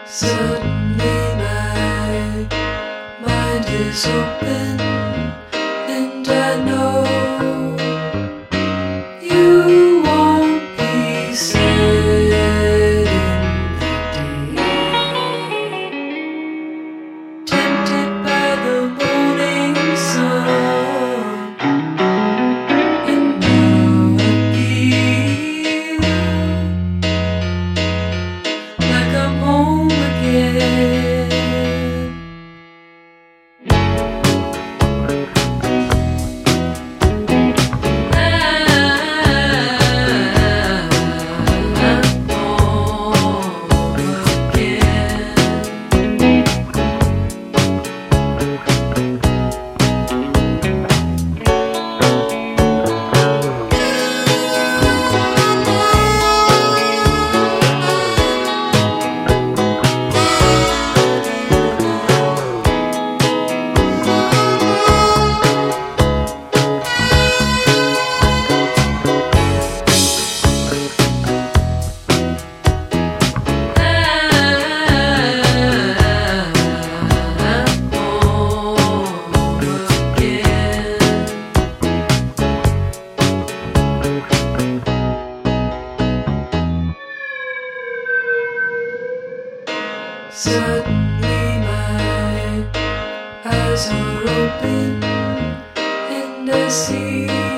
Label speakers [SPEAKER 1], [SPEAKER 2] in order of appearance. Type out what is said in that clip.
[SPEAKER 1] Suddenly my mind is open, and I know you won't be sad in the day. Tempted by the morning sun, and now I feel like I'm home again. Suddenly my eyes are open, and I see